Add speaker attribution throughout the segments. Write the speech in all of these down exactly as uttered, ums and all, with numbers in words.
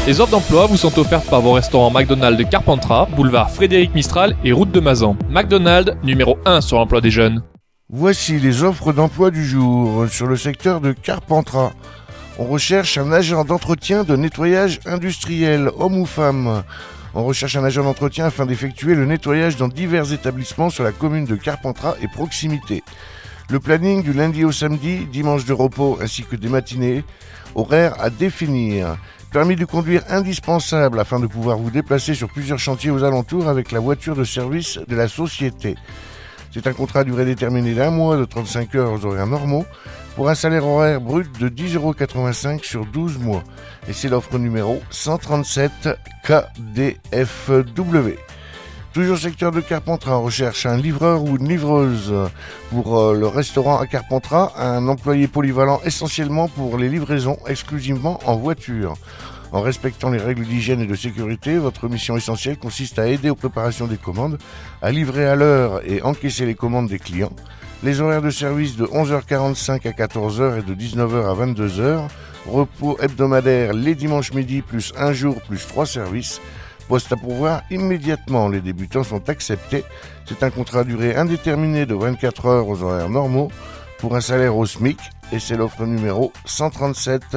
Speaker 1: Les offres d'emploi vous sont offertes par vos restaurants McDonald's de Carpentras, boulevard Frédéric Mistral et route de Mazan. McDonald's, numéro un sur l'emploi des jeunes.
Speaker 2: Voici les offres d'emploi du jour sur le secteur de Carpentras. On recherche un agent d'entretien de nettoyage industriel, homme ou femme. On recherche un agent d'entretien afin d'effectuer le nettoyage dans divers établissements sur la commune de Carpentras et proximité. Le planning du lundi au samedi, dimanche de repos ainsi que des matinées, horaires à définir. Permis de conduire indispensable afin de pouvoir vous déplacer sur plusieurs chantiers aux alentours avec la voiture de service de la société. C'est un contrat à durée déterminée d'un mois de trente-cinq heures aux horaires normaux pour un salaire horaire brut de dix euros quatre-vingt-cinq sur douze mois. Et c'est l'offre numéro cent trente-sept K D F W. Toujours secteur de Carpentras, on recherche un livreur ou une livreuse pour euh, le restaurant à Carpentras, un employé polyvalent essentiellement pour les livraisons exclusivement en voiture. En respectant les règles d'hygiène et de sécurité, votre mission essentielle consiste à aider aux préparations des commandes, à livrer à l'heure et encaisser les commandes des clients. Les horaires de service de onze heures quarante-cinq à quatorze heures et de dix-neuf heures à vingt-deux heures. Repos hebdomadaire les dimanches midi plus un jour plus trois services. Poste à pourvoir immédiatement, les débutants sont acceptés. C'est un contrat à durée indéterminée de vingt-quatre heures aux horaires normaux pour un salaire au SMIC et c'est l'offre numéro cent trente-sept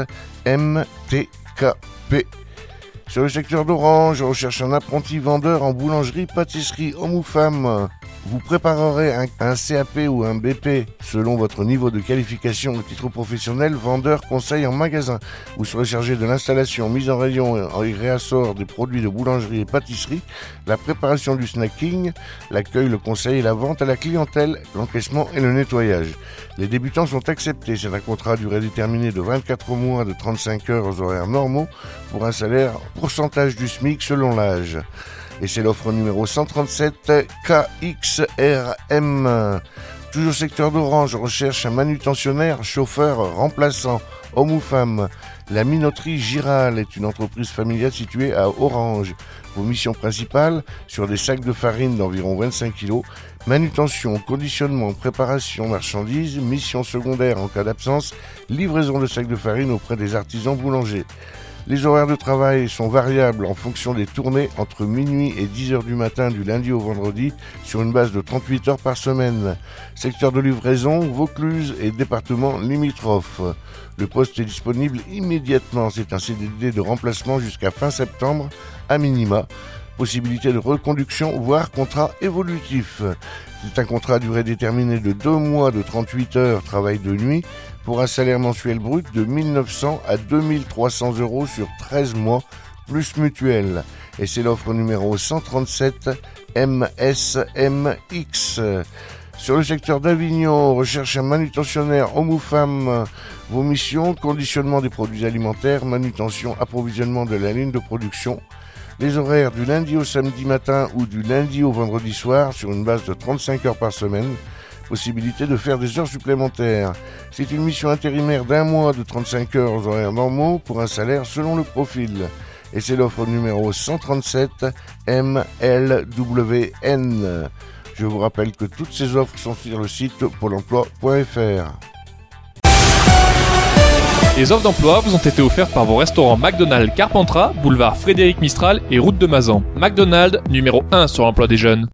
Speaker 2: M T K P. Sur le secteur d'Orange, on recherche un apprenti vendeur en boulangerie, pâtisserie, homme ou femme. Vous préparerez un, un C A P ou un B P selon votre niveau de qualification au titre professionnel, vendeur, conseil en magasin. Vous serez chargé de l'installation, mise en rayon et réassort des produits de boulangerie et pâtisserie, la préparation du snacking, l'accueil, le conseil et la vente à la clientèle, l'encaissement et le nettoyage. Les débutants sont acceptés. C'est un contrat à durée déterminée de vingt-quatre mois de trente-cinq heures aux horaires normaux pour un salaire pourcentage du SMIC selon l'âge. Et c'est l'offre numéro cent trente-sept K X R M. Toujours secteur d'Orange, recherche un manutentionnaire, chauffeur, remplaçant, homme ou femme. La minoterie Giral est une entreprise familiale située à Orange. Vos missions principales, sur des sacs de farine d'environ vingt-cinq kilos, manutention, conditionnement, préparation, marchandises, mission secondaire en cas d'absence, livraison de sacs de farine auprès des artisans boulangers. Les horaires de travail sont variables en fonction des tournées entre minuit et dix heures du matin du lundi au vendredi sur une base de trente-huit heures par semaine. Secteur de livraison, Vaucluse et département limitrophe. Le poste est disponible immédiatement. C'est un C D D de remplacement jusqu'à fin septembre à minima. Possibilité de reconduction, voire contrat évolutif. C'est un contrat à durée déterminée de deux mois de trente-huit heures, travail de nuit, pour un salaire mensuel brut de mille neuf cents à deux mille trois cents euros sur treize mois, plus mutuelle. Et c'est l'offre numéro cent trente-sept M S M X. Sur le secteur d'Avignon, on recherche un manutentionnaire homme ou femme. Vos missions, conditionnement des produits alimentaires, manutention, approvisionnement de la ligne de production. Les horaires du lundi au samedi matin ou du lundi au vendredi soir sur une base de trente-cinq heures par semaine. Possibilité de faire des heures supplémentaires. C'est une mission intérimaire d'un mois de trente-cinq heures aux horaires normaux pour un salaire selon le profil. Et c'est l'offre numéro cent trente-sept M L W N. Je vous rappelle que toutes ces offres sont sur le site pôle emploi point F R.
Speaker 1: Les offres d'emploi vous ont été offertes par vos restaurants McDonald's Carpentras, boulevard Frédéric Mistral et route de Mazan. McDonald's, numéro un sur l'emploi des jeunes.